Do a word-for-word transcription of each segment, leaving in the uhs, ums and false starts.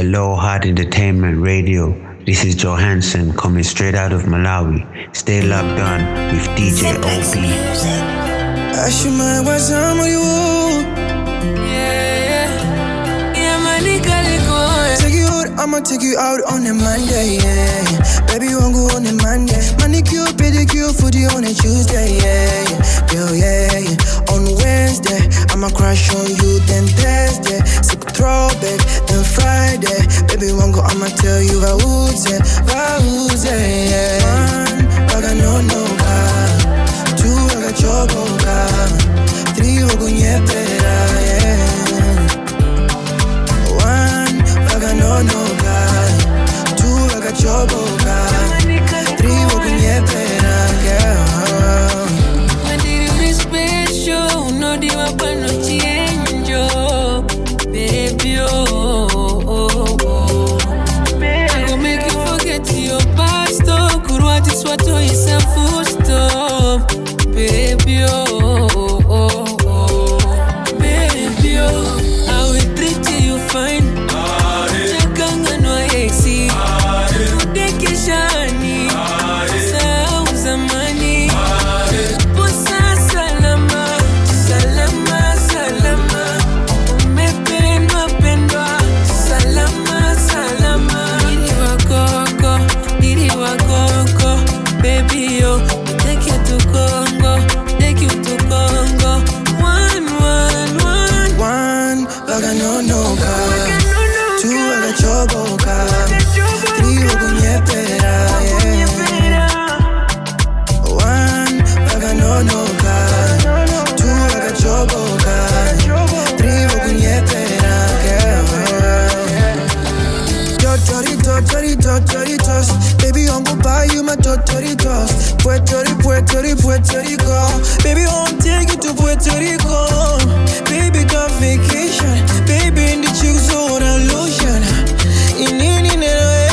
Hello, Hard Entertainment Radio. This is Johansson coming straight out of Malawi. Stay locked on with D J O B. Ashima was on with you. Yeah, yeah, money got it going. Take you out, I'ma take you out on a Monday, yeah. Baby, you won't go on a Monday. Manicure, pedicure, foodie on a Tuesday, yeah. Girl, yeah, yeah. On Wednesday, I'ma crash on you, then Thursday. Sick throwback, then Friday. Baby, you won't go, I'ma tell you how who's it, how who's it, yeah. One, but I know no car. Two, I got your boca. Three, we're going to better, yeah. One, but I know no car. Two, I got your boca. Three, we're going to better, yeah. When did you special? No, they were but no change, oh, baby, oh, oh, oh. I go make you forget your past, oh. Could what is what to yourself, full stop, baby, oh, oh, oh, baby, oh. I will treat you fine. Chakanga no exi. Deke shani. Sauza mani. Pusa salama. Salama, salama. Umependwa, pendwa. Salama, salama. Didi wa koko, didi wa koko. Baby, yo, take you to Congo. Take you to Congo. One, one, one. One, like I know no car. Two, I got your boca. Three, we're going to better, yeah. One, like I know no car. Two, I got your boca. Three, we're going to better, yeah. Totoritos, toritos, toritos. Baby, I'm gonna buy you my totoritos. Puerto Rico, Puerto Rico, Puerto Rico. Baby, I wanna take you to Puerto Rico. Baby, got vacation. Baby, in the chill zone, a lotion. In in in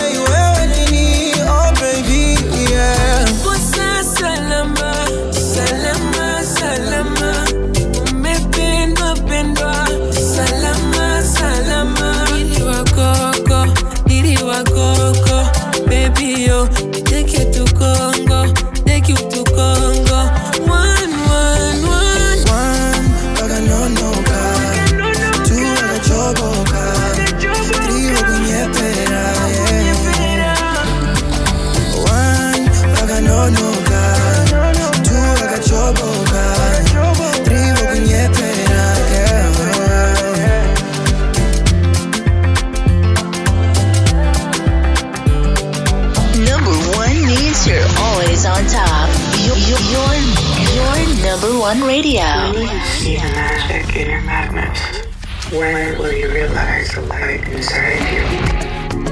in oh baby, yeah. Pusa salama, salama, salama. Umependwa, pendwa. Salama, salama. Didi wa koko, didi wa koko. Baby, yo, take you to Congo. Take you to Congo. One, one, one. One, but I know no car. Two, I got your boca. Three, we're gonna better, yeah. One, but I know no car. Two, I got your boca. Three, we're gonna better, yeah. Number one means you're always on top. You're, you're, you're number one radio. When you see the magic in your madness, when will you realize the light inside you?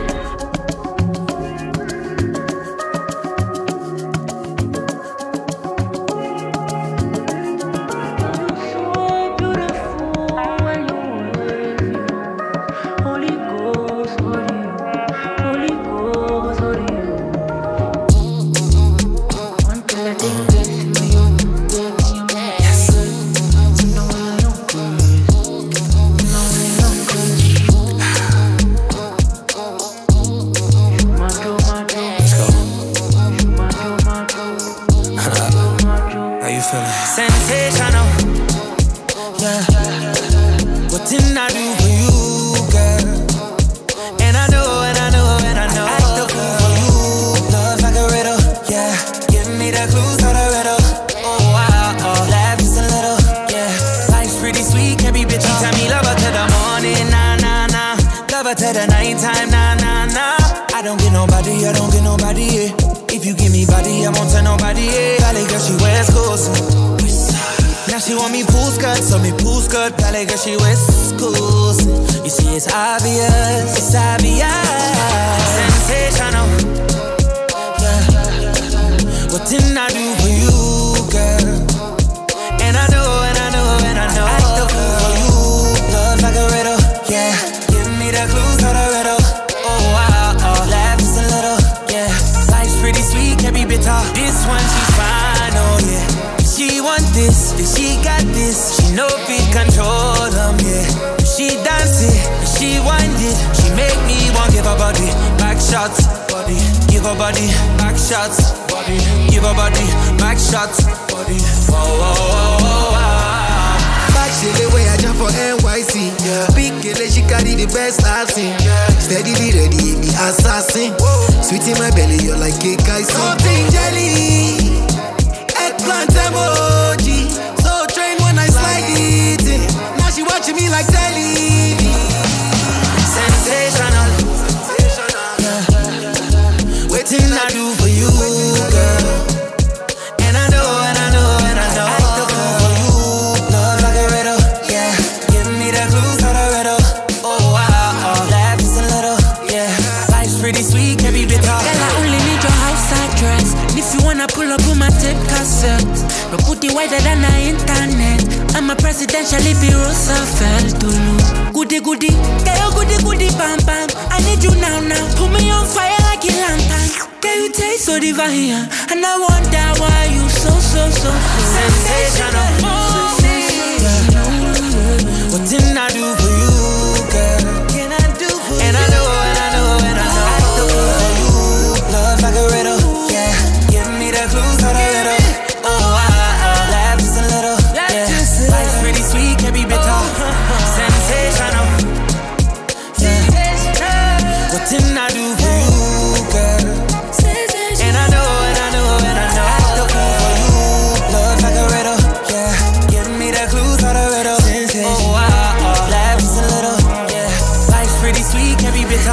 Sensational, yeah. What didn't I do for you, girl? And I know, and I know, and I know. I act the fool for you. Love like a riddle, yeah. Give me the clues to the riddle. Oh wow, oh, laugh just a little, yeah. Life's pretty sweet, can't be bitchy. Tell me love her to the morning, nah, nah, nah. Love her to the nighttime, nah, nah, nah. I don't get nobody, I don't get nobody, yeah. If you give me body, I won't tell nobody, yeah. Valley girl, she wears Coast. Now she want me pool skirt, so me pool skirt. Valley girl, she wears Coast. You see, it's obvious, it's obvious. Sensational, yeah. What didn't I do for you, girl? And I know, and I know, and I know. I act the fool for you. Love like a riddle, yeah. Give me the clues to the riddle. Oh wow, oh, laugh just a little, yeah. Life's pretty sweet, can't be bitter. This one she's fine, oh yeah. She want this, then she got this. She know fit control them, yeah. She dance it, she wind it. She make me body, back shots. Body. Give her body, back shots. Body. Whoa, whoa, whoa, whoa, whoa. Back shit the way I jump for N Y C. Yeah. Big girl, she carry the best I've seen. Yeah. Steadily ready, me assassin. Whoa. Sweet in my belly, you're like cake icing. Something jelly, eggplant emoji. So trained when I slide it. Now she watching me like telly. Sensational. Waiting I do for you, girl. And I know, and I know, and I know. I do for you. Love like a riddle, yeah. Give me the clues to the riddle. Oh wow, oh, laugh just a little, yeah. Life's pretty sweet, can be bitter. Girl, I only need your house address. And if you wanna pull up with my tape cassette, no put it wider than the internet. I'm a presidential if you Roosevelt to look. Goody goody, girl, goody goody, bam bam. I need you now now. Put me on fire like a lantern. Girl, you taste so divine, and I wonder why you so so so so sensational. What didn't I do for you, girl? Can I do for you? And I know, and I know, and I know. I do for you. Love like a riddle, yeah. Give me the clues to the riddle. Oh, I, I, laugh just a little, yeah. Life's pretty sweet, can be bitter. Sensational, yeah. What didn't I do for you, girl? And I know, and I know, and I know. I do for you. Love like a riddle, yeah. Give me the clues to the riddle. Oh, I, I, laugh just a little, yeah. Life's pretty sweet, can be bitter.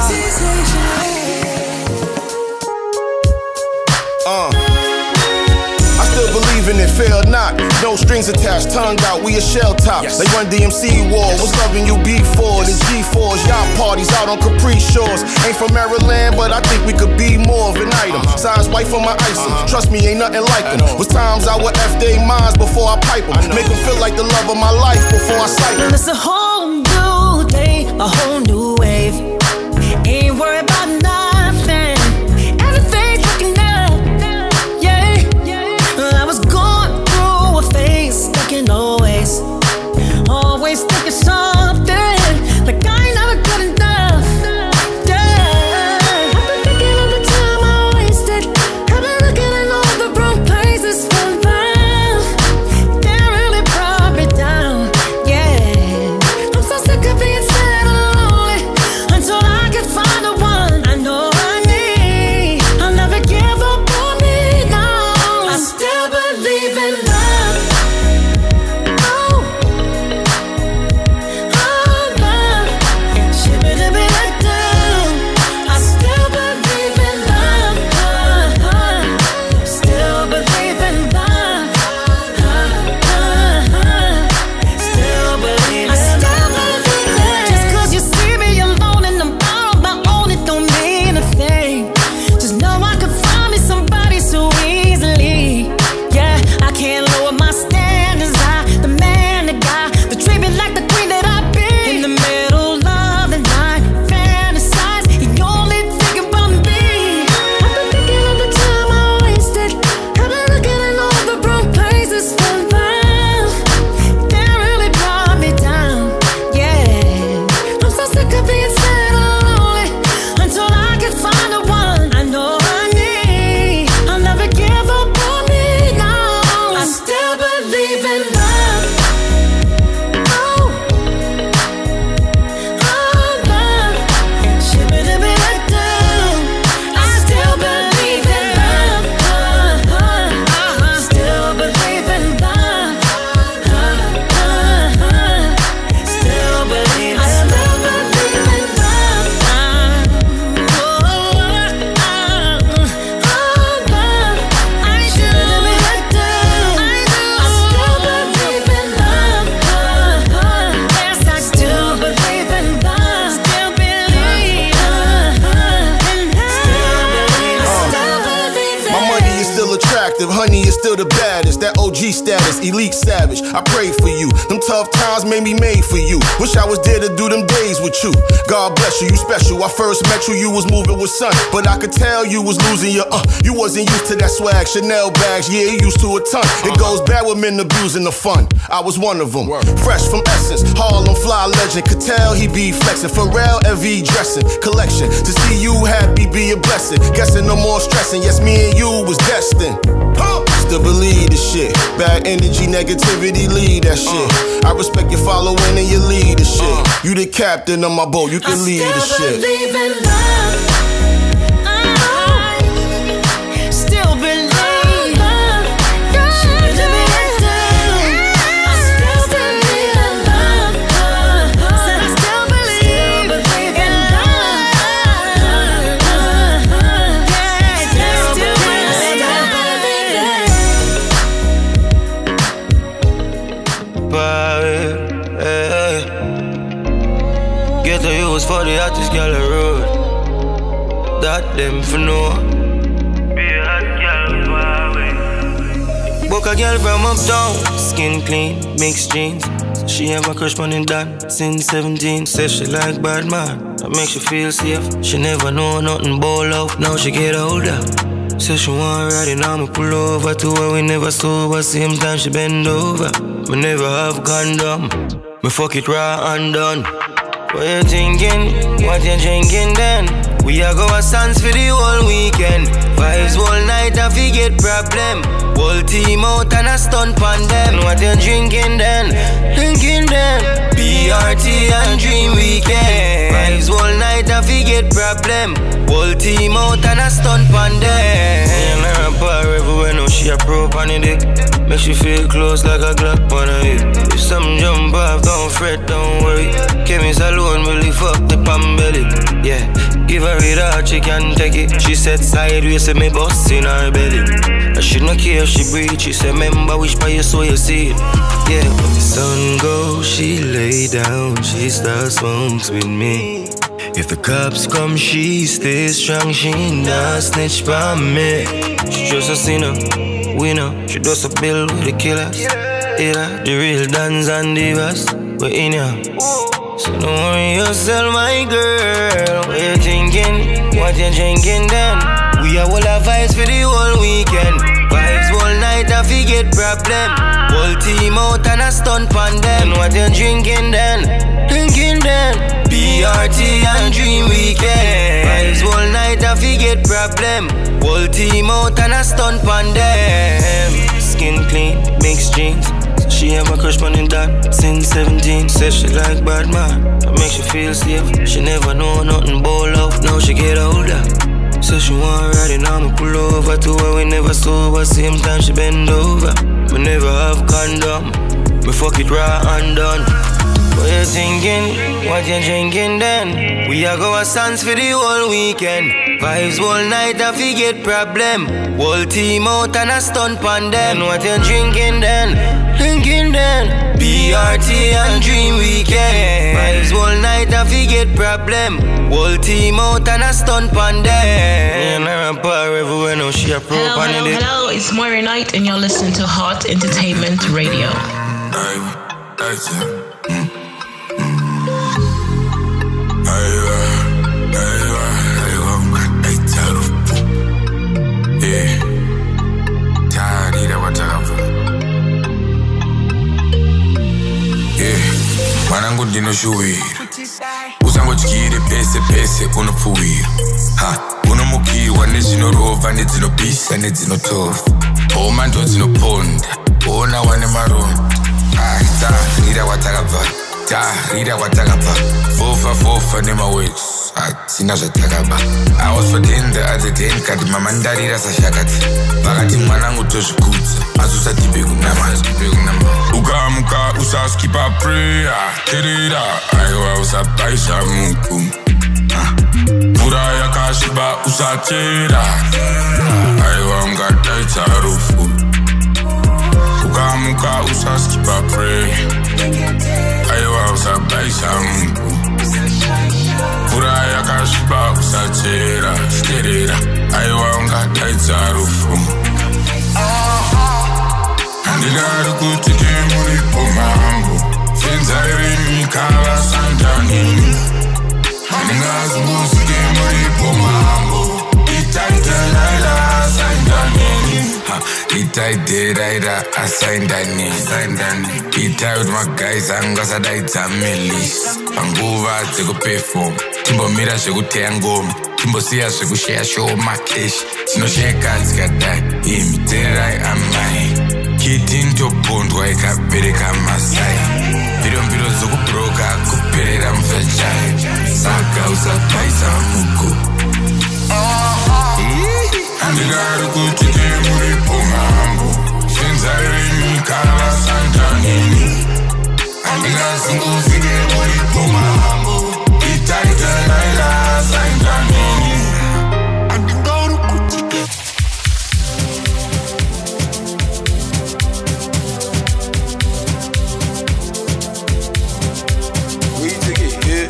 Uh, I still believe in it, fail not. No strings attached, tongue out, we a shell top. Yes. They run D M C war, what's loving you B four? The G fours, y'all parties out on Capri Shores. Ain't from Maryland, but I think we could be more of an item. Uh-huh. Size white for my item, uh-huh. Trust me, ain't nothing like them. Was times I would F they minds before I pipe them. Make them feel like the love of my life before I sight them. It's a whole new day, a whole new wave. Ain't worried about nothing. Everything's looking up, yeah. I was going through a phase, thinking always, always thinking something, like I ain't never good enough, yeah. I've been thinking of the time I wasted. I've been looking in all the wrong places for love. That really brought me down, yeah. I'm so sick of being sad and lonely. attractive, honey is still the baddest. That O G status, elite savage. I pray for you. Them tough times made me made for you. Wish I was there to do them days with you. God bless you, you special. I first met you, you was moving with sun, but I could tell you was losing your uh. You wasn't used to that swag, Chanel bags, yeah, you used to a ton. It goes bad with men abusing the fun. I was one of them. Fresh from Essence, Harlem fly legend. Could tell he be flexing. Pharrell L V dressing collection. To see you happy be a blessing. Guessing no more stressing. Yes, me and you was destined. Huh. Still believe this shit. Bad energy, negativity, lead that shit. Uh. I respect your following and your leadership. Uh. You the captain of my boat, you can I lead the shit. I believe in love. I still believe. For the hottest girl I road, that them for know. Be a hot girl, book a girl from uptown, skin clean, mixed jeans. She have a crush on in that since seventeen. Says she like bad man, that makes you feel safe. She never know nothing about love, now she get older. Says she want riding on me, pull over to her, we never sober. Same time she bend over, we never have condom. Me fuck it raw and done. What you thinking? What you drinking then? We are go a sans for the whole weekend. Vibes all night and we get problem. Whole team out and a stunt on them. What you drinking then? Drinking then? B R T and Dream Weekend. Vibes all night and we get problem. Whole team out and a stunt on them. And I bar everywhere, no she a pro on the dick. Makes you feel close like a Glock on a hip. If some jump off, don't fret, don't worry. Chemist alone really fuck the palm belly. Yeah, give her it out, she can take it. She said sideways, say me bust in her belly. I should not care if she breathe. She said, remember which by your soul you see it. Yeah, when the sun goes, she lay down. She starts smokes with me. If the cops come, she stays strong. She not snitch by me. She just a sinner, winner. She does a bill with the killers. Yeah, the real dons and divas. We're in here. So don't worry yourself, my girl. What you thinking? What you drinking then? We are all our vibes for the whole weekend. Vibes all night and we get problem. Whole team out and a stunt on them. What you drinking then? Drinking then? B R T and Dream Weekend. Vibes all night and we get problem. Whole team out and a stunt on them. Skin clean, mixed jeans. She have a crush on in that since seventeen. Says she like bad man, that makes you feel safe. She never know nothing about love, now she get older. Says she want riding on me, pull over to her, we never sober. Same time she bend over, we never have condom. We fuck it raw and done. What you thinking? What you drinking then? We are go a sans for the whole weekend. Vibes all night and we get problem. Whole team out and a stunt on them. What you drinking then? Drinking then? B R T and Dream Weekend. Vibes all night and we get problem. Whole team out and a stunt on them. Yeah, and I bar everywhere, now she a pro hello, on hello, it. hello, it's Moira Knight and you're listening to Hot Entertainment Radio. Hey, hey, mm. Mwanangu ndinoshuwira usangotyire pese pese unopfuwira ha unomukiwa nezvinorova nedzinobisa nedzinotova homa ndo dzinoponda ona wane maronda aita rira kwatakabva ta rira kwatakabva fofa fofa nemawex hatina zvatakaba I was for dinner at the den kati mama ndarira sashakati vakati mwanangu tozvikudza asi usatipe kunama ukamuka usaskipa prayer terera aiwa usapaisa muku mvura yakasviba usachera aiwa ungataitsa rufu ukamuka usaskipa prayer aiwa usapaisa muku mvura yakasviba usachera terera aiwa ungataitsa rufu Andilari kuti muri pomambo Senzari mikala santanini Andingazi musike muri pomambo Itaitelaila santanini Itaitelaila asaindani Itai with my guys angasa daita milis Anguva teko perform Timbo mira shekutea ngoma Timbo siya shekushare show my cash Sino sheka zikadai Imiterai amai Kitinto pondwa ikapereka masai Viro mbiro zoku broka kuperera mfechai Saka usapaisa muku Andilari kuti muri pomambo Senzari mikala santanini Andilasi nguzike muri pomambo Itaitelaila santanini Andilari kuti We take it hit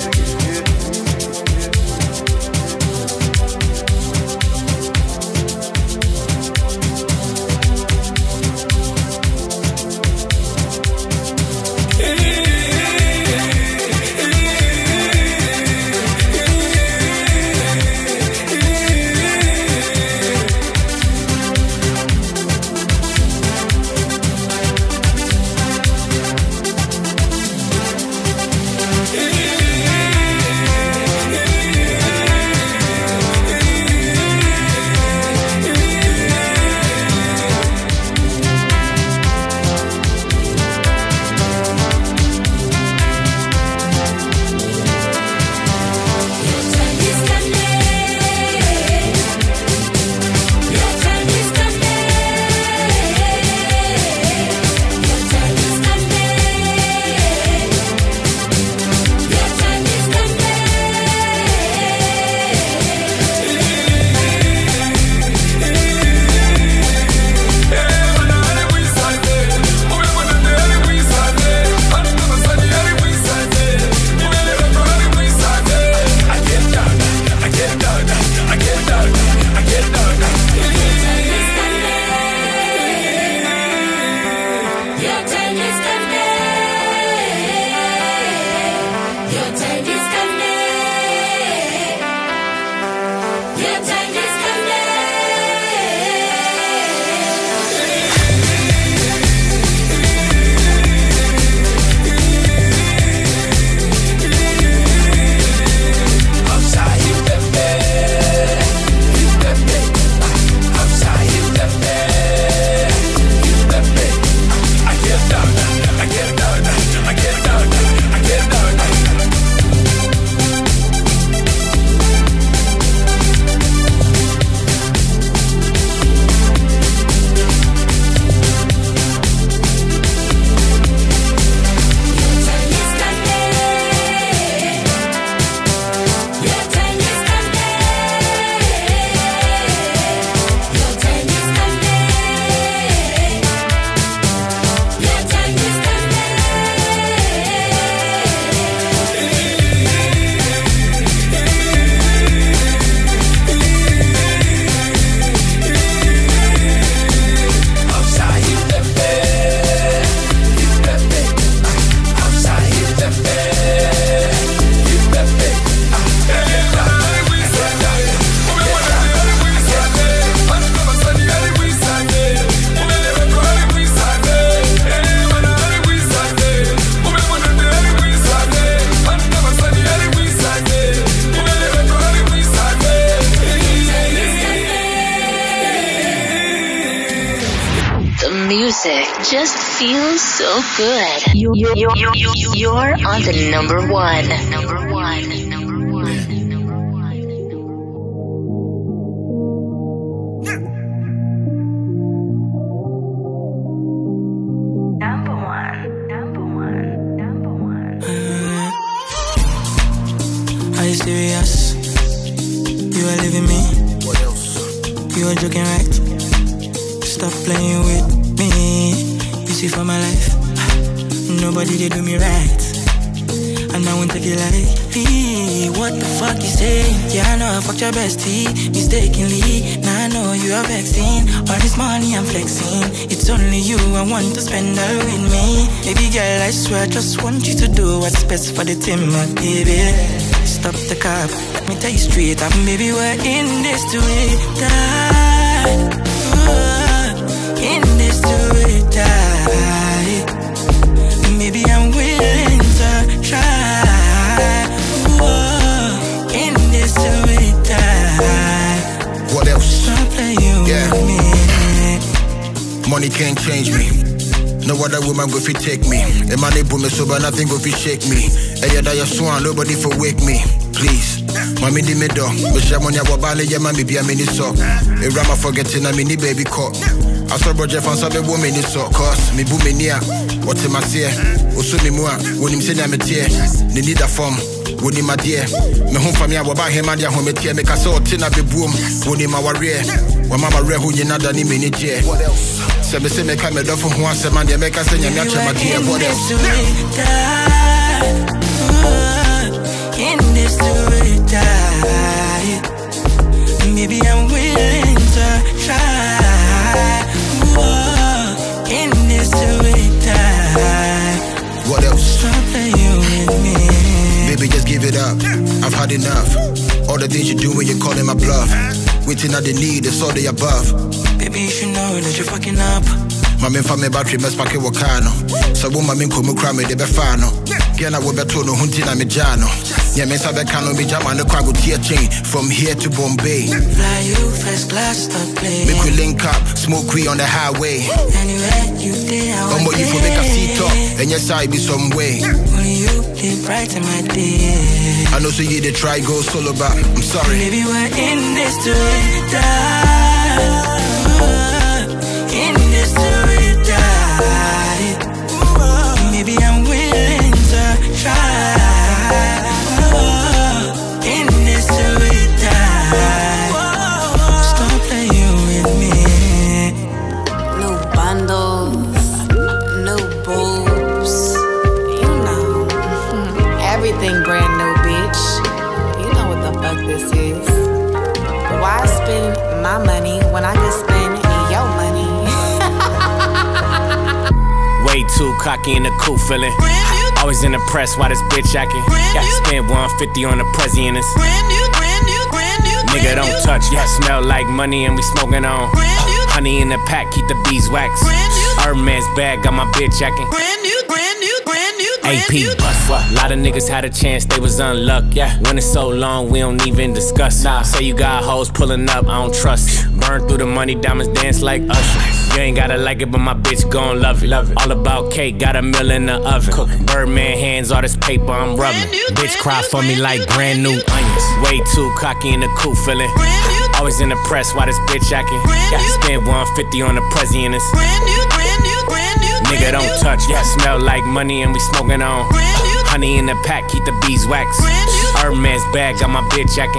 music just feels so good. You're, you're, you're, you're on the number one. Number one. Number one. Are you serious? You are leaving me? What else? You are joking, right? Stop playing with me. You see, for my life, nobody they do me right. And I won't take it lightly. What the fuck you say? Yeah, I know I fucked your bestie mistakenly. Now I know you are vexing. All this money I'm flexing. It's only you I want to spend all with me. Baby girl, I swear I just want you to do what's best for the team, my baby. Stop the cab, let me tell you straight up, baby, we're in this to it die. Ooh, in this to it die. Maybe I'm willing to try. Ooh, in this to it die. What else? Stop playing yeah. with me. Money can't change me. No other woman go fi take me. The money boom me so but nothing go fi shake me. Hey, yeah, that you swan, nobody for wake me. Please, mommy di me do. Me share money about bali, yeah, mommy be a mini so. A rama forgetting a mini baby caught. I saw Roger fans of a woman in so. Cause me boom me near. What am I say? Osu me mua. When him say na me tear. Ni need a form. When him a dear. Me home for me about him and ya home tear. Me cause all tina be boom. When him a warrior. When mama re who you not done him in the What else? Se me se me come down for one se man, they make us say you not my dear. What else? In this to die. Maybe I'm willing to try. Whoa, in this to die. What else? Stop playing with me. Baby, just give it up. I've had enough. All the things you do when you're calling my bluff. Waiting at the need, it's all the above. Baby, you should know that you're fucking up. Mami family battery mess pack wakano. So woman min kumu krame de befano. Gena wo beto no hunti na mejano. Yeah, me sabe kano me jam and the cargo tier chain from here to Bombay. Fly you first class, stop playing. Make we link up, smoke we on the highway. Anywhere you there, I want you for make a seat up, and yes I be some way. Only you live right in my day. I know so you did try go solo, but I'm sorry. Maybe we're in this to die. In this to die. Maybe I'm willing to try. In this to die. Stop playing with me. New bundles, new boobs. You know, everything brand new, bitch. You know what the fuck this is. Why spend my money when I can spend your money? Way too cocky in the cool feeling. Always in the press, why this bitch acting? Got to spend one fifty on the president. Nigga don't touch, yeah, smell like money and we smoking on. Honey in the pack, keep the beeswax. Hermes bag, got my bitch acting. A P bust. A lot of niggas had a chance, they was unlucky. Yeah. When it's so long, we don't even discuss. Nah. Say you got hoes pulling up, I don't trust. Burn through the money, diamonds dance like Usher. You ain't gotta like it, but my bitch gon' love it. Love it. All about cake, got a meal in the oven. Cooking. Birdman hands, all this paper I'm rubbing. Bitch cry for me like brand new onions. Way too cocky in the cool feeling. Always in the press, why this bitch acting? Got to spend one fifty on the president. Nigga don't touch, yeah, smell like money and we smoking on. Honey in the pack, keep the beeswax. Hermes bag, got my bitch acting.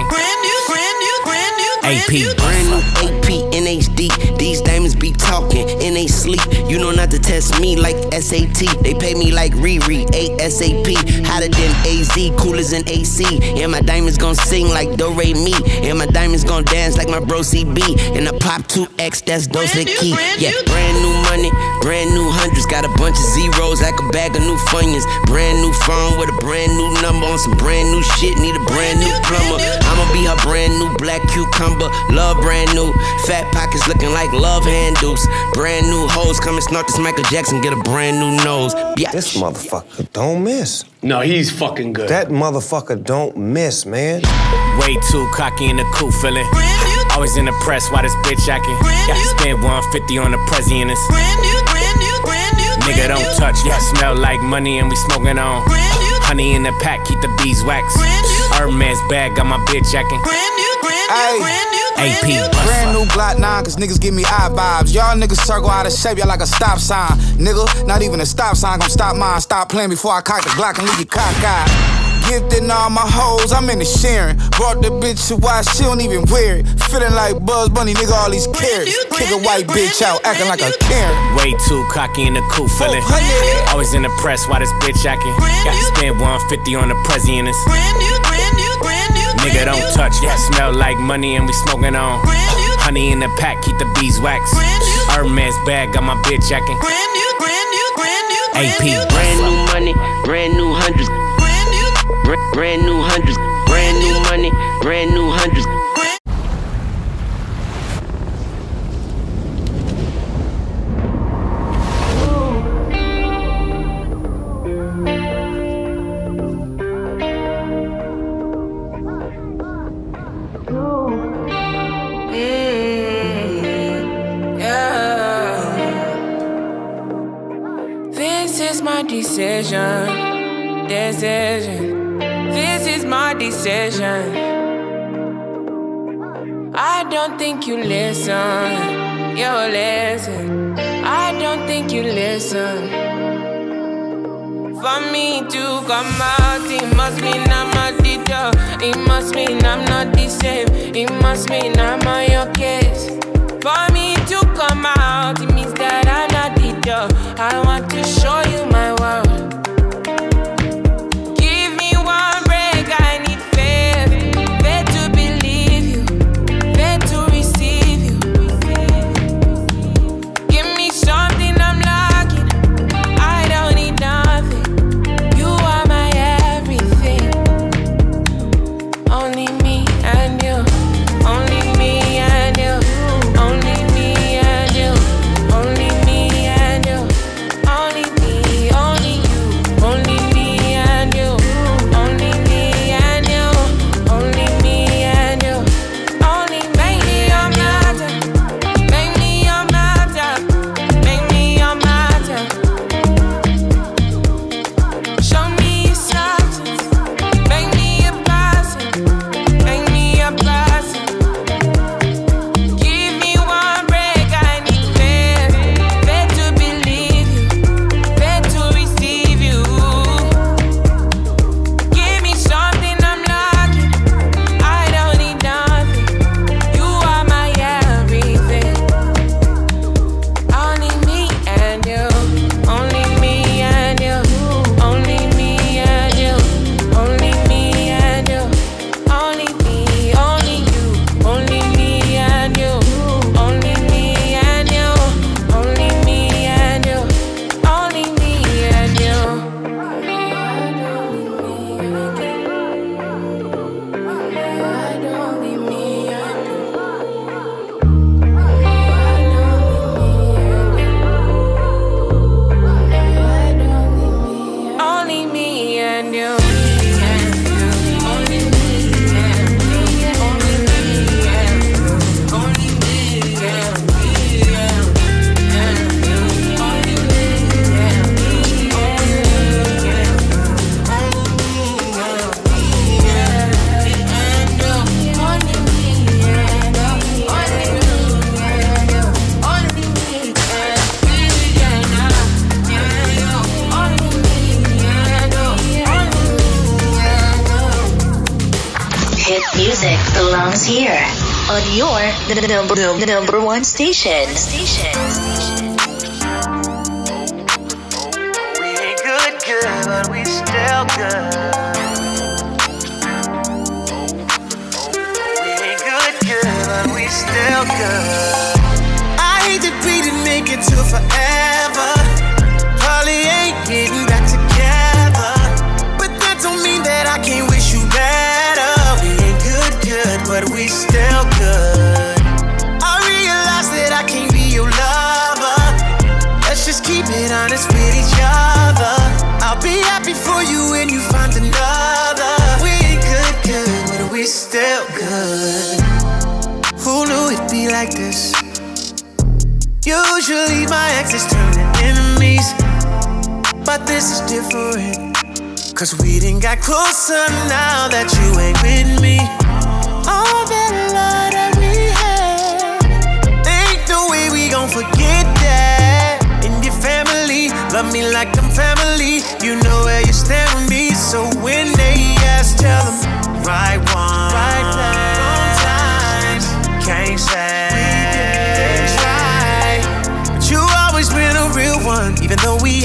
A P. Brand new A P in H D. These diamonds be talking in they sleep. You know not to test me like S A T. They pay me like Riri, ASAP. Hotter than A Z, cooler than A C. And my diamonds gon' sing like Do Re Mi. And my diamonds gon' dance like my bro C B. And I pop two X, that's Dose the Key. Yeah, brand new money, brand new hundreds. Got a bunch of zeros like a bag of new Funyuns. Brand new phone with a brand new number on some brand new shit. Need a brand new plumber. I'ma be her brand new black cucumber. Love brand new, fat pockets looking like love handles. Brand new hoes come and snort this Michael Jackson, get a brand new nose. Biatch. This motherfucker don't miss. No, he's fucking good. That motherfucker don't miss, man. Way too cocky in the cool feeling. Always in the press, why this bitch acting? Got to spend one fifty on the president. Nigga don't touch, yeah, smell like money and we smoking on. Honey in the pack, keep the beeswax. Hermes bag, got my bitch acting. A P. Brand new Glock nine, cause niggas give me eye vibes. Y'all niggas circle out of shape, y'all like a stop sign. Nigga, not even a stop sign gon' stop mine. Stop playing before I cock the Glock and leave you cockeyed. gifted and all my hoes, I'm in the sharing. Brought the bitch to why she don't even wear it. Feeling like Buzz Bunny, nigga, all these carrots. Kick a white bitch out, acting like a Karen. Way too cocky in the coupe, feeling. Always in the press, why this bitch acting? Got to spend one fifty on the president. Nigga, don't touch, yeah, smell like money and we smoking on. Honey in the pack, keep the bees wax. Hermes bag, got my bitch acting. A P. Brand new money, brand new hundreds. Brand, brand new hundreds, brand new money, brand new hundreds. Decision, decision. This is my decision. I don't think you listen. You listen. I don't think you listen. For me to come out, it must mean I'm a teacher. It must mean I'm not the same. It must mean I'm on your case. For me to come out, it means that I'm not the dog. I want to show you my world. Give me one break, I need faith. Faith to believe you, faith to receive you. Give me something I'm lacking. I don't need nothing. You are my everything. Only me and you. Only me and you. Only me and you. Only me and you. Only me, only you. Only me and you. Only me and you. Only me and you. Only make me your matter. Make me your matter. Make me your matter. Show me your substance. Make me a person. Make me a person. Give me one break, I need faith. Faith to believe you, faith to receive you. Give me something I'm lacking. I don't need nothing. You are my everything. Only me and you. Only me and you. Only me and you. Only me and you. Only me, only you. Only me and you. Only me and you. Only me and you. Only me and you. Only me and you. Only me and you. Only me and you. Only me and you. Only me and Hit music belongs here on your the number the number one station. Station. We ain't good, good, but we still good. We ain't good, good, but we still good. I hate to be the nigga till forever. Probably ain't getting back together, but that don't mean that I can't wish you better. We ain't good, good, but we still good. I realize that I can't be your lover. Let's just keep it honest with each other. I'll be happy for you when you find another. We ain't good, good, but we still good. Who knew it'd be like this? Usually my exes turn to enemies, but this is different. Cause we done got closer now that you ain't with me. All that love that we had, ain't no way we gon' forget that. And your family love me like I'm family. You know where you stand with me. So when they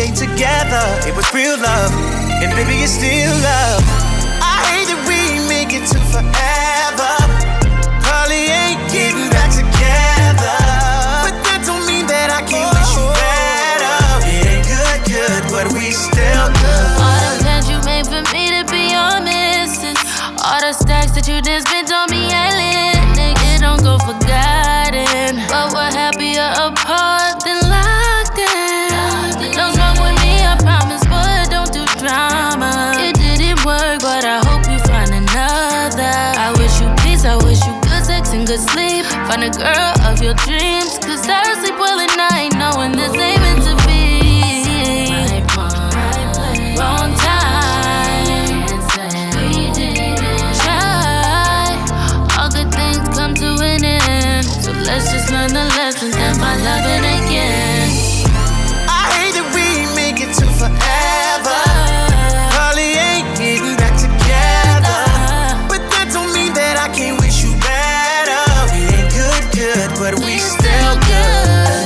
ain't together. It was real love, and baby, it's still love. I hate that we ain't make it to forever. Probably ain't getting back together, but that don't mean that I can't wish you better. It ain't good, good, but we still good. All the plans you made for me to be your missus, all the stacks that you did spent on me ain't lit. Nigga, don't go forgotten, but we're happier apart than locked in. Don't smoke with me, I promise, but don't do drama. It didn't work, but I hope you find another. I wish you peace, I wish you good sex and good sleep. Find a girl of your dreams, cause I sleep well at night knowing this ain't meant to be. Right one, wrong time. We didn't try. All good things come to an end, so let's just learn the lessons and find loving again. I hate that we ain't make it to forever. Probably ain't getting back together, but that don't mean that I can't wish you better. We ain't good, good, but we still good.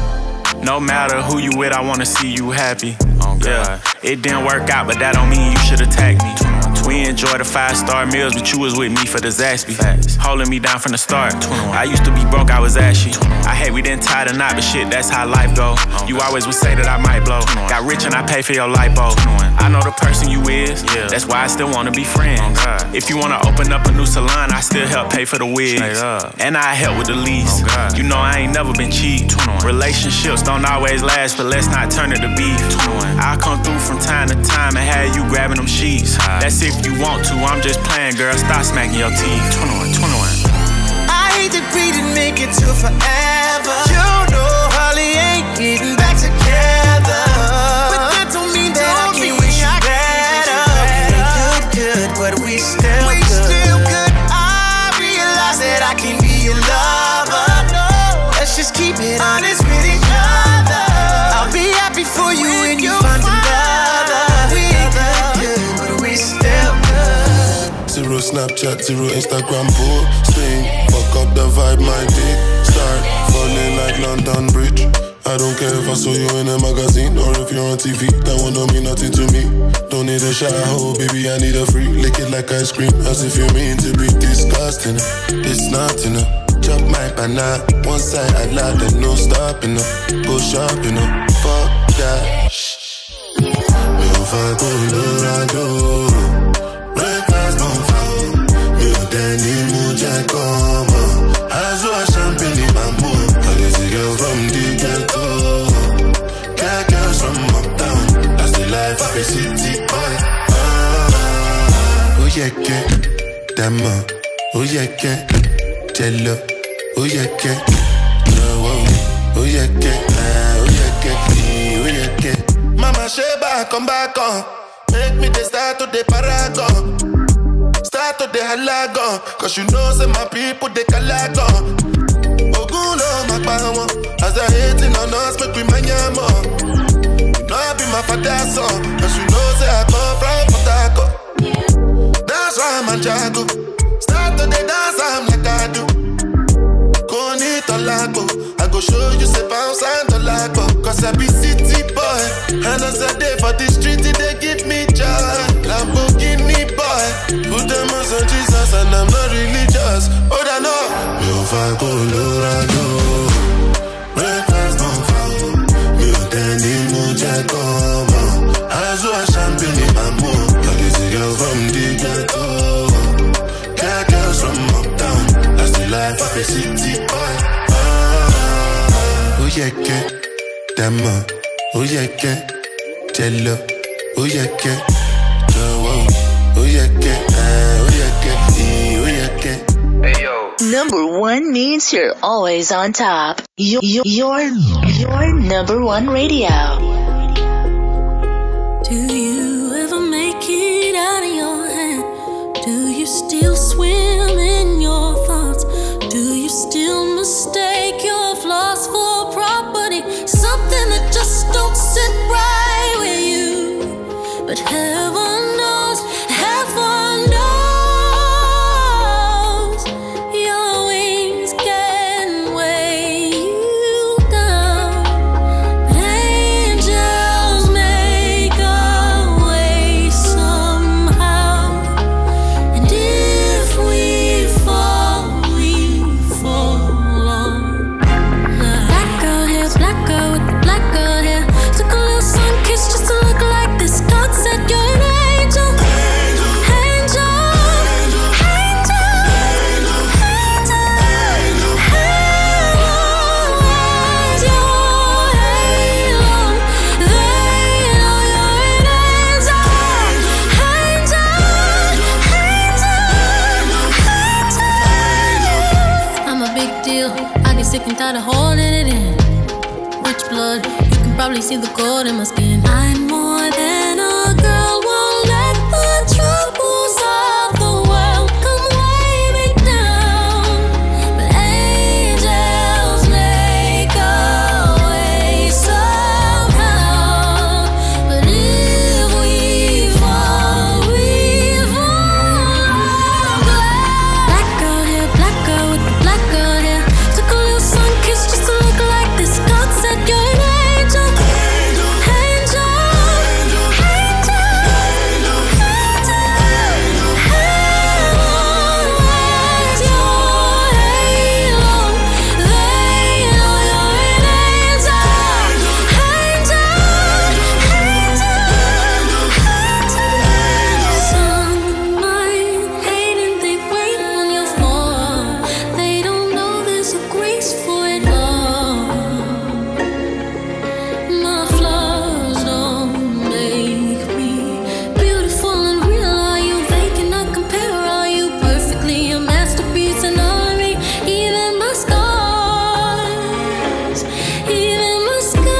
No matter who you with, I wanna see you happy. Oh, yeah, it didn't work out, but that don't mean you should attack me. We enjoy the five-star meals, but you was with me for the Zaxby. Holding me down from the start. I used to be broke, I was ashy. I hate we didn't tie the knot, but shit, that's how life go. You always would say that I might blow. Got rich and I pay for your lipo. I know the person you is, that's why I still wanna be friends. If you wanna open up a new salon, I still help pay for the wigs. And I help with the lease. You know I ain't never been cheap. Relationships don't always last, but let's not turn it to beef. I'll come through from time to time and have you grabbing them sheets. That's if you want to, I'm just playing, girl. Stop smacking your teeth. twenty-one, twenty-one. I hate that we didn't make it to forever. You know, Holly ain't getting back together, but that don't mean that I can't wish you better. We ain't good, good, but we still we good. Still good. I realize that I can be your lover. Let's just keep it honest with each other. I'll be happy for you when you find another. We ain't good, good, but we still good. Zero Snapchat, zero Instagram posting. Fuck up the vibe, my dick start falling like London Bridge. I don't care if I saw you in a magazine or if you're on T V. That one don't mean nothing to me. Don't need a shower, baby, I need a free. Lick it like ice cream, as if you mean to be disgusting. It's not enough. Chop my banana, one side I lie, then no stopping up. Go shopping up, fuck that. Me on fire, go Colorado. Breakfast on fire. Me on Danny Muja, come on. I saw a champagne in my mood. I get a girl from the ghetto. Got girls from uptown. That's the life of a city boy. Ah, oh yeah, yeah. Damn, oh yeah, yeah. Jello. Oh yeah, yeah, oh yeah, yeah, oh yeah, yeah, oh yeah, yeah. Mama Sheba, come back on. Make me the start to the paragon. Start to the halagon. Cause you know say my people they calagon. Oguno makbawa. As they hating on us, make we manyamo. You know I be my father's son. Cause you know say I come from Potako. That's why I'm a jago. Start to the dance, I'm like I do. I go show you say bounce and the lago. Cause I be city boy. And as I day for the street, they give me joy. Lamborghini boy. Put them on some Jesus and I'm not religious. Oh, I know. Me on fire, Colorado. Breakfast on fire. Me on Danny Muja, come on. I saw a champagne in my mood. Got this girl from the ghetto. Got girls from uptown. That's the life of a city boy. Oh yeah, yeah, damn, oh yeah, yeah, jello, oh yeah, yeah, oh yeah, yeah, oh yeah, yeah, oh yeah, yeah. Hey yo. Number one means you're always on top. You're, you're, you're number one radio. Do you ever make it out of your head? Do you still swim in your thoughts? Do you still mistake your flaws for property? Something that just don't sit right with you. But heaven knows, heaven knows, your wings can weigh you down. Angels deal. I get sick and tired of holding it in. Rich blood, you can probably see the gold in my skin. I'm more than a girl, won't let the troubles of the world come weigh me down. But angels make a way somehow. But if we fall, we fall. Black girl hair, black girl with the black girl hair. Took a little sun kiss just to look like this. God said you're an angel, angel, angel, angel, angel, heaven wears your halo. They know you're an angel, angel, angel, angel. Some might hate and they wait on your fall. They don't know there's a grace for it all. My flaws don't make me beautiful and real. Are you they cannot compare? Are you perfectly a masterpiece and all of me? Even my scars, even my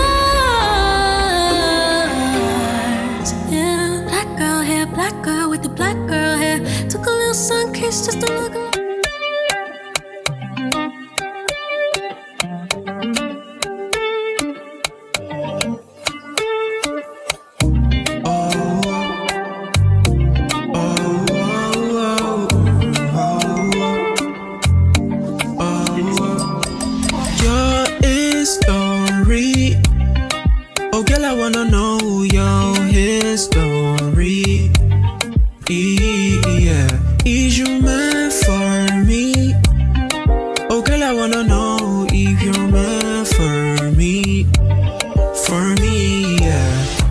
scars. Yeah, black girl hair, black girl with the black girl hair. Took a little sun kiss just to look. Your history. Oh, girl, I wanna know your history. Yeah, is you meant for me? Oh, girl, I wanna know if you're meant for me. For me, yeah.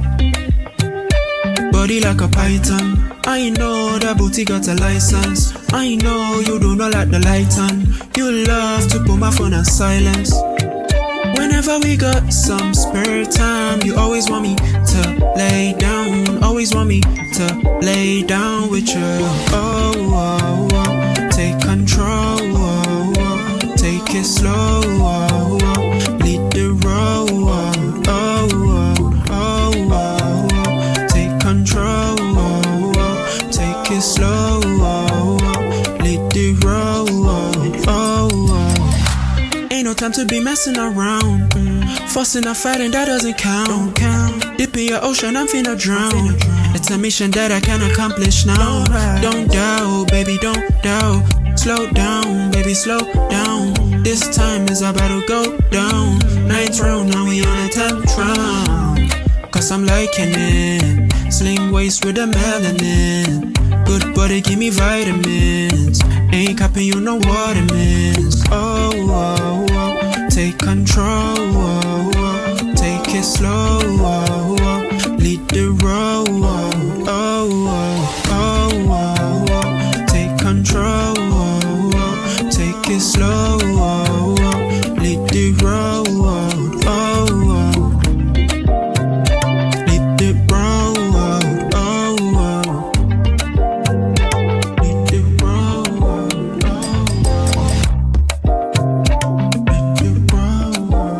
Body like a python. I know that booty got a license. I know you do not like the light on. You love to put my phone on silence. Whenever we got some spare time, you always want me to lay down. Always want me to lay down with you. Oh, oh, oh. Take control. Oh, oh. Take it slow. Oh, oh. Lead the road. Oh, oh, oh, oh, oh. Take control. Oh, oh. Take it slow. Oh, oh. Lead the road. Oh, oh, oh. Ain't no time to be messing around. Mm. Fussing or fighting, that doesn't count. Don't count. Dip in your ocean, I'm finna drown. It's a mission that I can accomplish now. Don't doubt, baby, don't doubt. Slow down, baby, slow down. This time is about to go down. Ninth round, now we on the tenth round. Cause I'm liking it. Sling waist with the melanin. Good body, give me vitamins. Ain't capping, you know what it means. Oh, oh, oh. Take control. Oh, oh. Take it slow. Oh, oh. Lead the road. Oh, oh, oh, oh, oh. Take control. Oh, oh. Take it slow. Oh, oh. Lead the road. Oh, oh, oh. Lead the road. Oh, oh, oh. Lead the road. Oh, oh. Lead the road.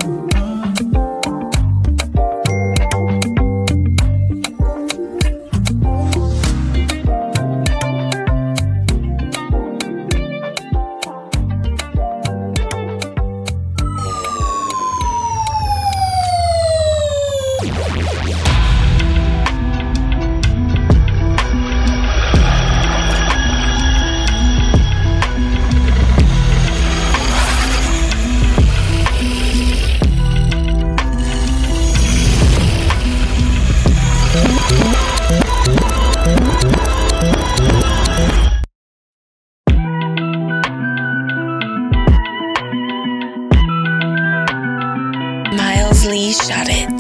Miles Lee shot it.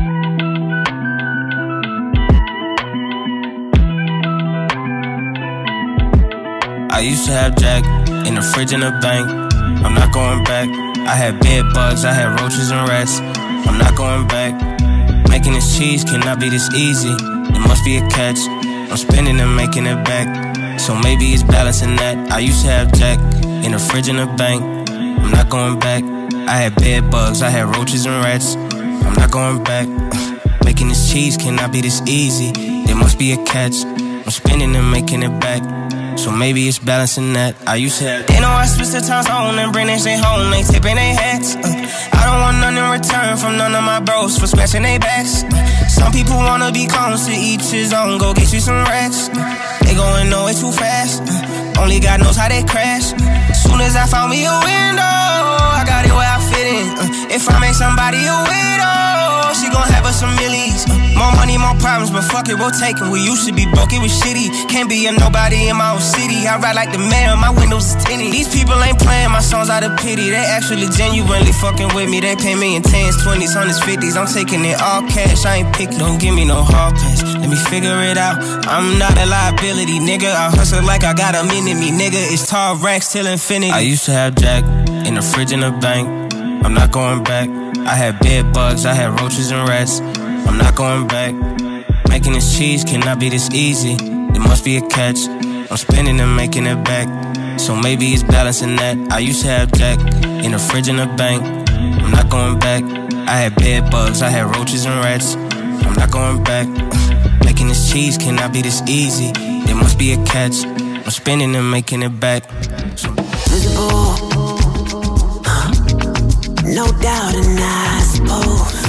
I used to have Jack in the fridge in the bank. I'm not going back. I had bed bugs, I had roaches and rats. I'm not going back. Making this cheese cannot be this easy. It must be a catch. I'm spending and making it back. So maybe it's balancing that. I used to have Jack in the fridge in the bank. I'm I'm not going back. I had bed bugs, I had roaches and rats. I'm not going back. Making this cheese cannot be this easy. There must be a catch. I'm spinning and making it back. So maybe it's balancing that. I used to have. They know I switch the times on and bring that shit home. They tipping their hats. Uh, I don't want nothing in return from none of my bros for scratching their backs. Uh, some people wanna be clones to each his own. Go get you some racks. Uh, they going nowhere too fast. Uh, only God knows how they crash. Uh, soon as I found me a window, I got it where I fit in. Uh, if I make somebody a widow, she gon' have us some millies. Uh, more money, more problems, but fuck it, we'll take it. We used to be broke, it was shitty. Can't be a nobody in my own city. I ride like the mayor, my windows is tinted. These people ain't playing my songs out of pity. They actually genuinely fucking with me. They pay me in tens, twenties, hundreds, fifties. I'm taking it all cash, I ain't picky. Don't give me no hard pass, let me figure it out. I'm not a liability, nigga. I hustle like I got a minute me, nigga. It's tall racks till infinity. I used to have Jack in the fridge in the bank. I'm not going back. I had bed bugs, I had roaches and rats. I'm not going back. Making this cheese cannot be this easy. There must be a catch. I'm spinning and making it back. So maybe it's balancing that. I used to have Jack in the fridge in the bank. I'm not going back. I had bed bugs, I had roaches and rats. I'm not going back. Making this cheese cannot be this easy. There must be a catch. I'm spinning and making it back. So visible, huh? No doubt, and I suppose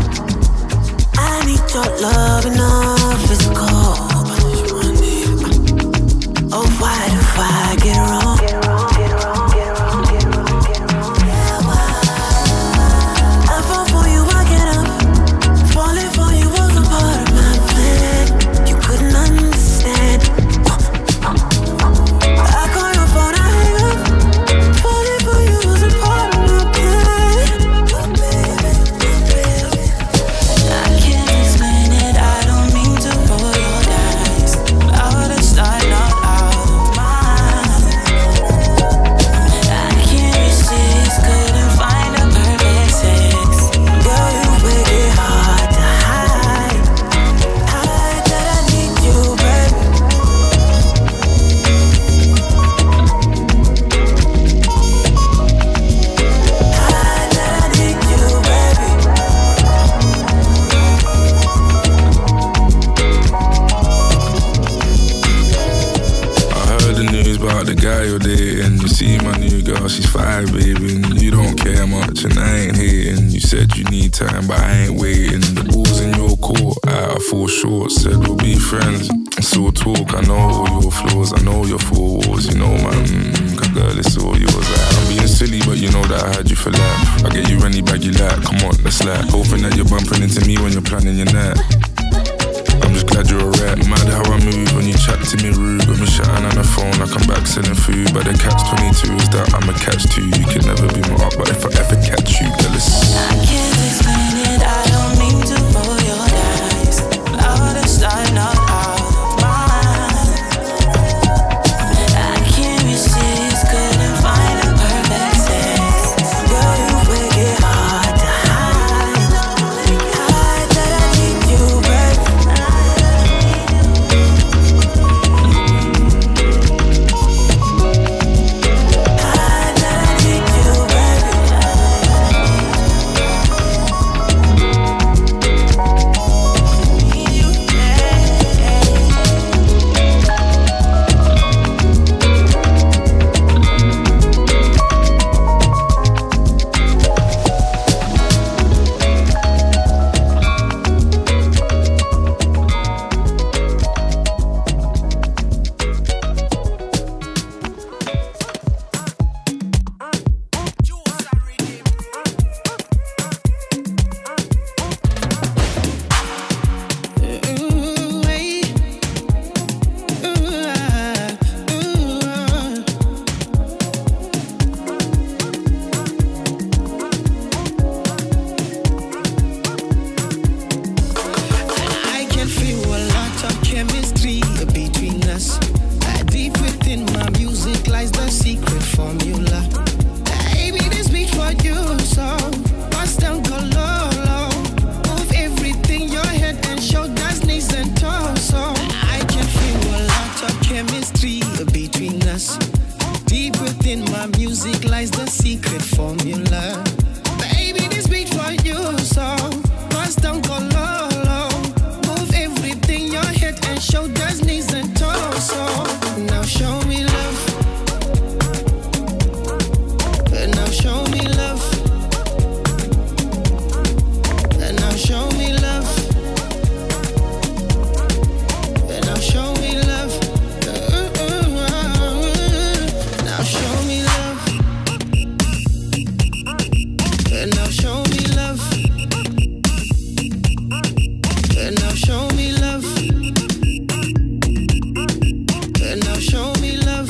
I need your love and all physical. Oh, why if I get it wrong? I fall for you, I get up. Falling for you was a part of my plan. You couldn't understand. I call your phone, I hang up. Falling for you was a part of my plan. I can't explain it, I don't mean to roll your dice. I would've started out out of mine. I can't resist, couldn't find a perfect sex. Girl, you make it hard to hide. Hide that I need you, baby. Hide that I need you, baby. I heard the news about the guy you're dating. You see my new girl, she's five, baby, and you don't care much, and I ain't hating. You said you need time, but I ain't waiting. The ball's in your court, I fall short. Said we'll be friends, so talk. I know all your flaws, I know your four walls. You know my mm, cause girl, it's all yours. Like, I'm being silly, but you know that I had you for life. I get you any bag you like, come on, let's like. Hoping that you're bumping into me when you're planning your night. I'm just glad you're alright. Mad how I move when you chat to me rude. Got me shouting on the phone like I'm back selling food. But the catch twenty-two is that I'm a catch too. You can never be my up, but if I ever catch you, girl, it's I can't explain it, I don't mean to roll your dice. I would've started out out of mine. I can't resist, couldn't find a perfect sex. Girl, you make it hard to hide. Hide that I need you, baby. Hide that I need you, baby. music lies the secret formula. Baby, this beat for you, so bust down, go low, low. Move everything, your head and shoulders, knees and toes. So now show me love. And now show me love. And now show me love. And now show me love. Now show me love. And now show me love. And now show me love. And now show me love.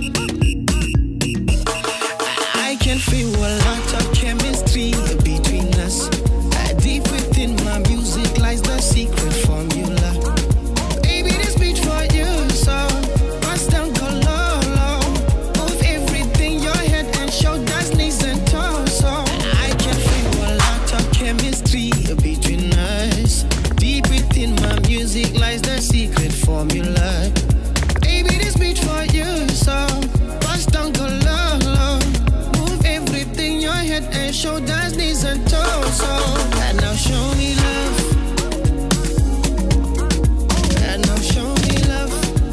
I can feel a lot of chemistry between us. Deep within my music lies the secret formula. Baby, this beat for you, so bust down, go low, low. Move everything, your head and shoulders, knees and toes. So I can feel a lot of chemistry between us. Deep within my music lies the secret formula. Baby, this beat for you, so bust down, go low, low. Move everything, your head and shoulders, knees and toes. So and now show me love. And now show me love.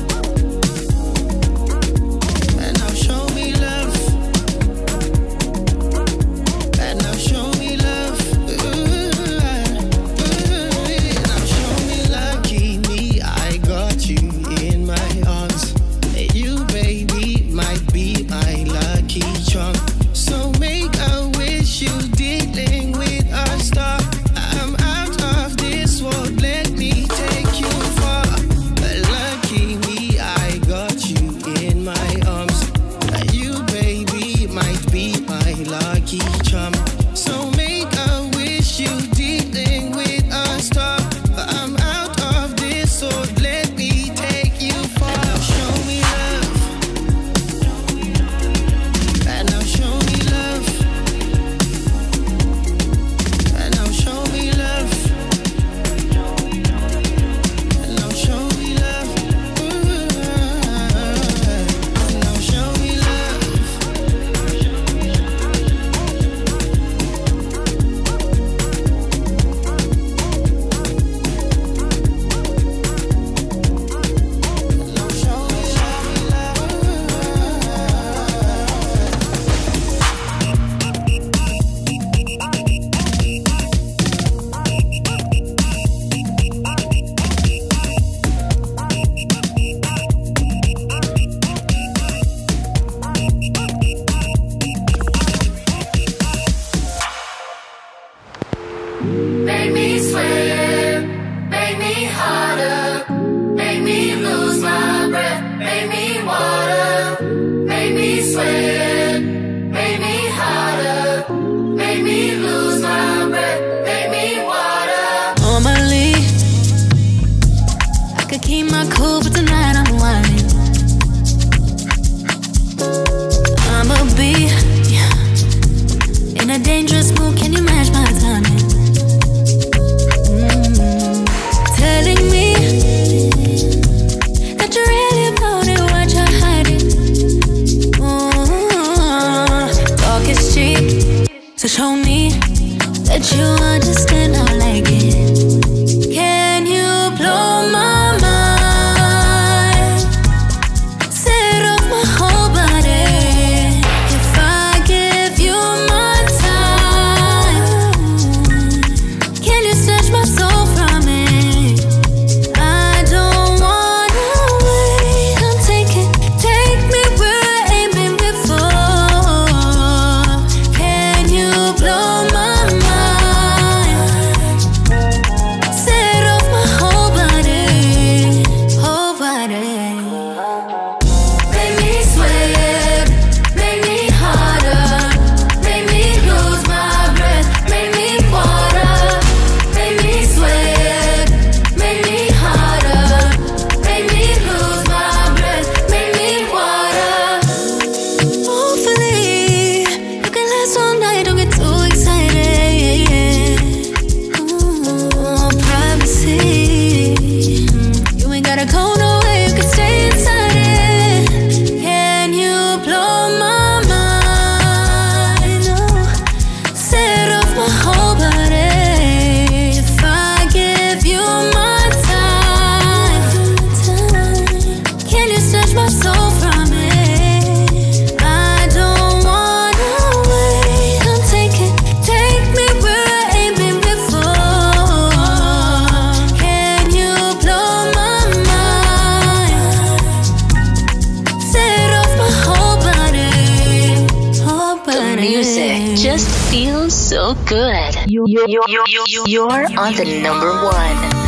And now show me love. And now show me love. Ooh, ooh, now show me lucky me, I got you in my arms. You, baby, might be my lucky charm. So make a wish, you dealing with a star. I'm out of this world, let me take you far. Lucky me, I got you in my arms. You, baby, might be my lucky charm. So make a wish, you dealing with a star. I'm out of this world, let me take you far. Now show me love. And now show me love. And now show me love. And now show me love. Ooh, and now show me love. Make me sweat, make me harder, make me lose my breath, make me water, make me sweat, make me harder, make me lose my breath, make me water. Normally, I could keep my cool, but tonight I'm whining. I'ma be in a dangerous mood. Can you match my timing? Mm, telling me that you really about it, what you're hiding. Mm, talk is cheap, so show me that you understand. I like it. Can you blow my mind? Set off my whole body. If I give you my time, can you snatch my soul from it? I don't wanna wait. Come take it, take me where I ain't been before. Can you blow my mind? music just feels so good. You, you, you, you, you, you're on the number one.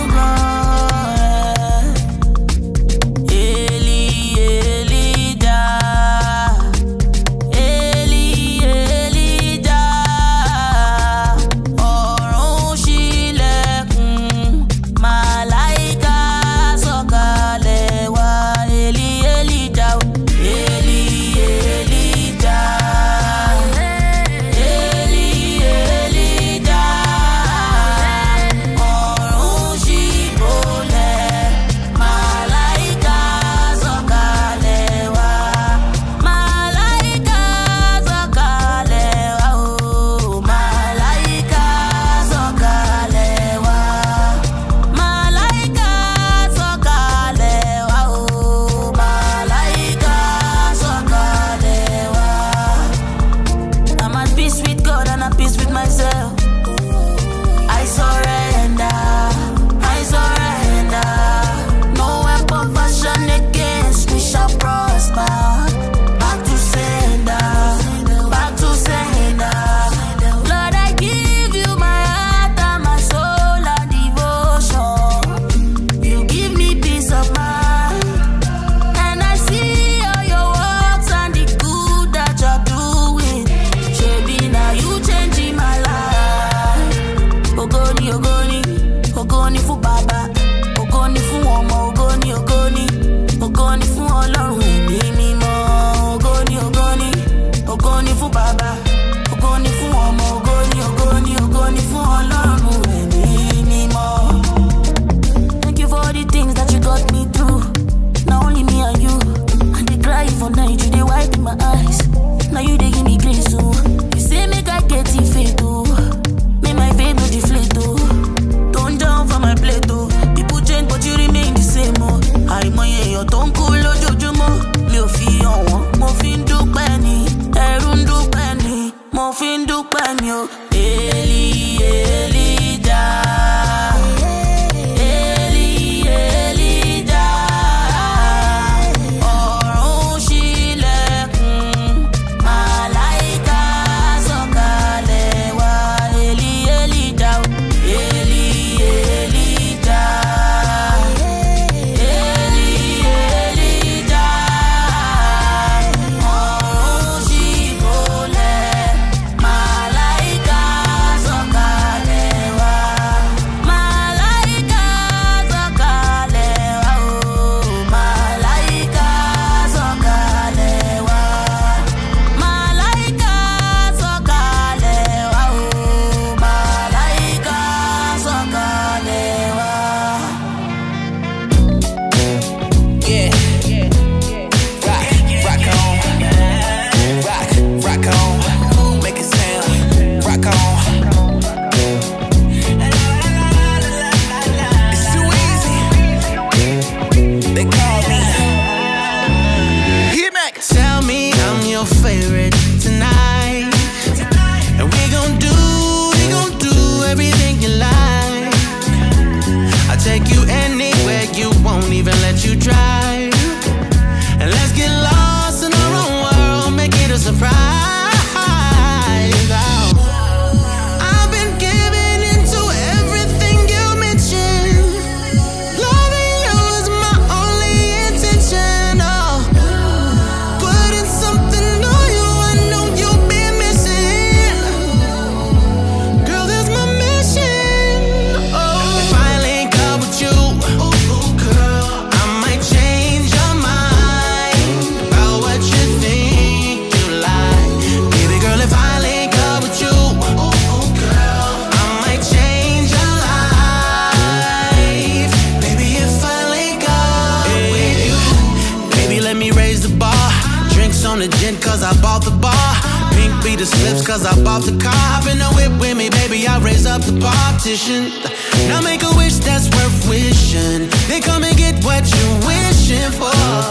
Now make a wish that's worth wishing. They come and get what you're wishing for,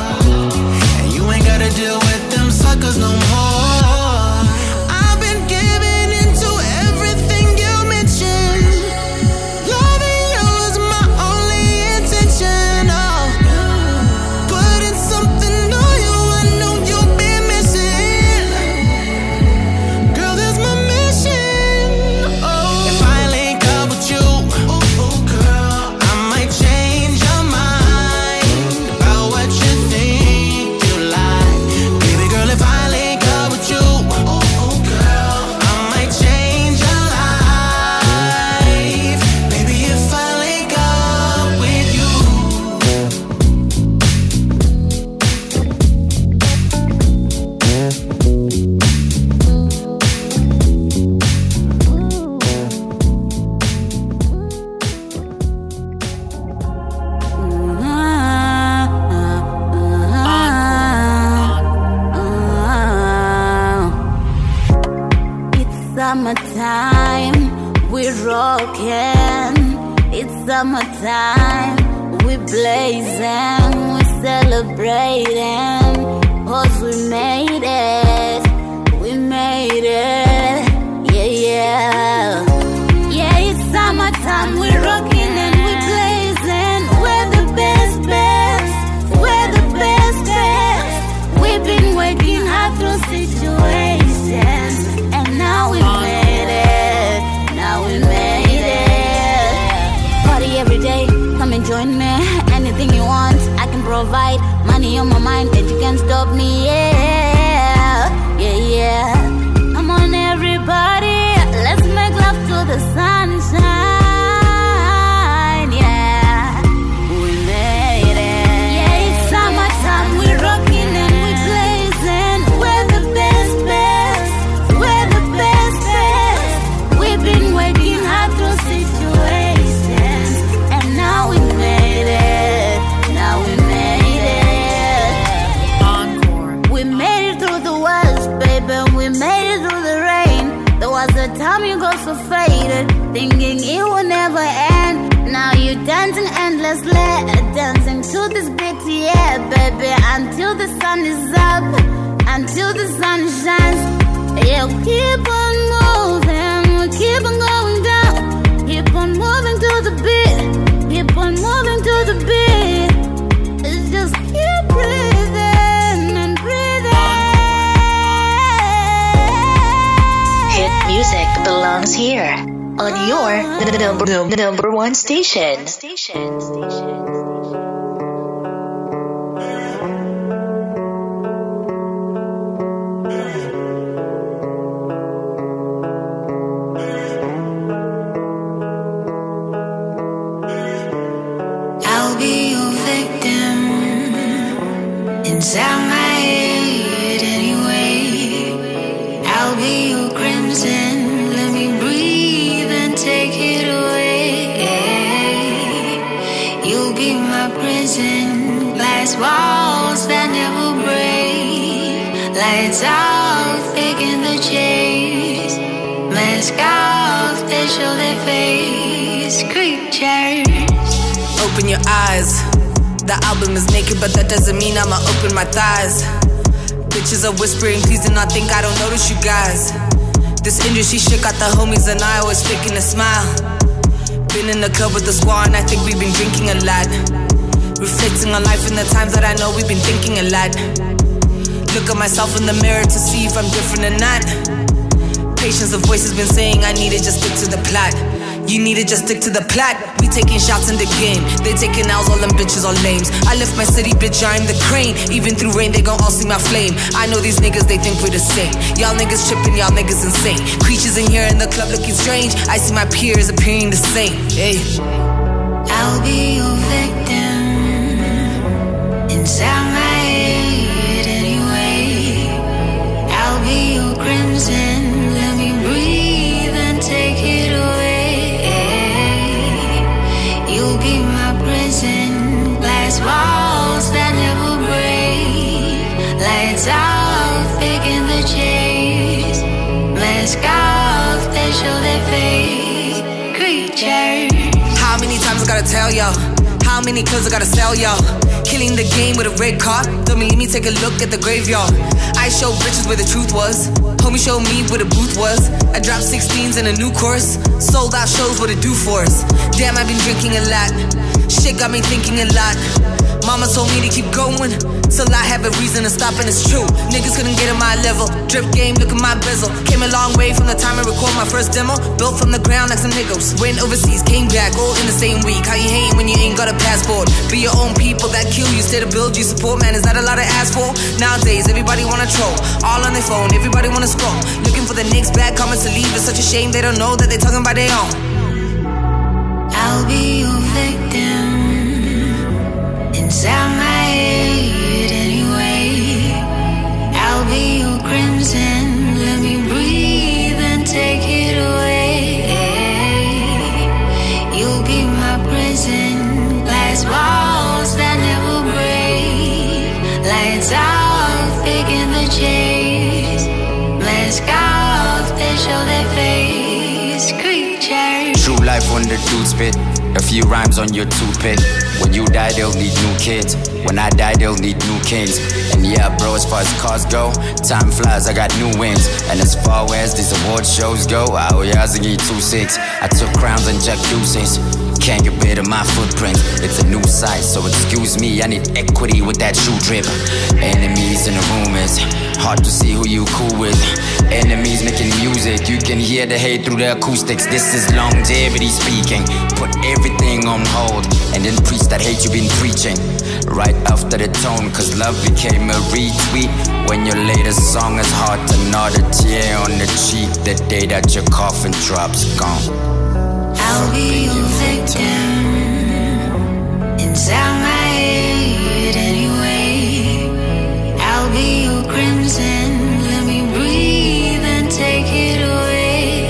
and you ain't gotta deal with them suckers no more. I've been giving into everything you mentioned. Loving you is my only intention. Oh, putting something on you I know you've been missing. summertime, we're rocking. It's summertime, we blazing, we celebrating. Cause we made it, we made it, yeah, yeah. Yeah, it's summertime, we're rocking and we blazing. We're the best, best, we're the best, best. We've been working hard through situations, and now we made it, now we made it. Party every day, come and join me. Anything you want, I can provide. Money on my mind, and you can't stop me, yeah, yeah, yeah. Come on everybody, let's make love to the sunshine, yeah. We made it. Yeah, it's summertime, we're rocking and we're blazing. We're the best, best, we're the best, best. We've been working hard through situations, and now we made it, now we made it. Encore. We made it through the worst, baby, we made it through the rain. There was a time you got so faded, thinking it would never end. Now you're dancing endlessly, dancing to this beat, yeah, baby. Until the sun is up, until the sun shines. Yeah, keep on moving, keep on going down. Keep on moving to the beat, keep on moving to the beat. It's just keep breathing and breathing. Hit music belongs here on your number, number, number one station. Station. Station. I'll be your victim inside my head anyway. I'll be your crimson, let me breathe and take it away. You'll be my prison, glass walls that never break. Lights off, taking the chase. Mask off, they show their face. Creatures. Open your eyes. The album is naked, but that doesn't mean I'ma open my thighs. Bitches are whispering, please do not think I don't notice you guys. This industry shit got the homies and I always faking a smile. Been in the club with the squad and I think we've been drinking a lot. Reflecting on life in the times that I know we've been thinking a lot. Look at myself in the mirror to see if I'm different or not. Patience, the voice has been saying I need to just stick to the plot. You need to just stick to the plot. We taking shots in the game, they taking L's, all them bitches are lames. I lift my city, bitch, I'm the crane. Even through rain, they gon' all see my flame. I know these niggas, they think we're the same. Y'all niggas tripping, y'all niggas insane. Creatures in here in the club looking strange. I see my peers appearing the same. Hey. I'll be your victim inside my head anyway. I'll be your crimson, let me breathe and take it away. You'll be my prison, glass walls that never break. Lights off, picking the chase. Mask off, they show their face. Creatures. How many times I gotta tell y'all? How many clothes I gotta sell y'all? Killing the game with a red car. Don't believe me, take a look at the graveyard. I showed bitches where the truth was. Homie showed me where the booth was. I dropped sixteens in a new course. Sold out shows, what it do for us. Damn, I've been drinking a lot. Shit got me thinking a lot. Mama told me to keep going till I have a reason to stop, and it's true. Niggas couldn't get at my level. Drip game, look at my bezel. Came a long way from the time I recorded my first demo. Built from the ground like some niggas. Went overseas, came back, all in the same week. How you hating when you ain't got a passport? Be your own people that kill you, stay to build you support. Man, is that a lot to ask for? Nowadays, everybody wanna troll. All on their phone, everybody wanna scroll. Looking for the next bad comments to leave. It's such a shame they don't know that they talking about their own. I'll be your victim inside my head anyway. I'll be your crimson, let me breathe and take it away. You'll be my prison, glass walls that never break. Lights off, picking the chase. Mask off, they show their face. Creatures. True life when the dude spit. A few rhymes on your toothpick. When you die, they'll need new kids. When I die, they'll need new kings. And yeah, bro, as far as cars go, time flies, I got new wings. And as far as these award shows go, oh yeah, I need two six. I took crowns and Jack Deuces. Can't get rid of my footprint. It's a new site, so excuse me, I need equity with that shoe drip. Enemies in the room, is hard to see who you cool with. Enemies making music, you can hear the hate through the acoustics. This is longevity speaking. Put everything on hold and then preach that hate you've been preaching. Right after the tone, cause love became a retweet. When your latest song is hard to nod a tear on the cheek the day that your coffin drops, gone. I'll be your victim inside my head anyway. I'll be your crimson, let me breathe and take it away.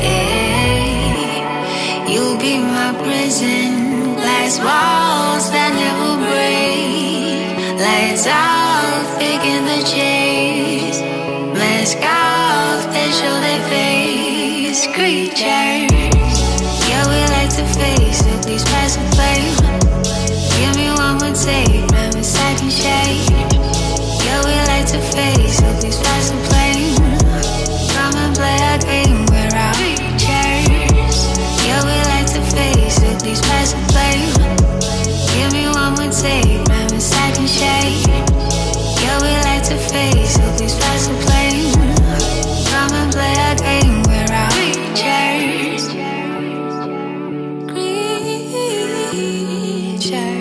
You'll be my prison, glass walls that never break. Lights off, picking the chase. Mask off, they show their face. Creatures. Yeah, we like to face it, please pass the flame. Give me one more take, remember second shade. Yeah, we like to face it, please pass the flame. Come and play a game, we're our creatures. Yeah, we like to face it, please pass the flame. Give me one more take, remember second shade. Yeah, we like to face it, please pass the flame. Come and play a game, we're our creatures. Creatures.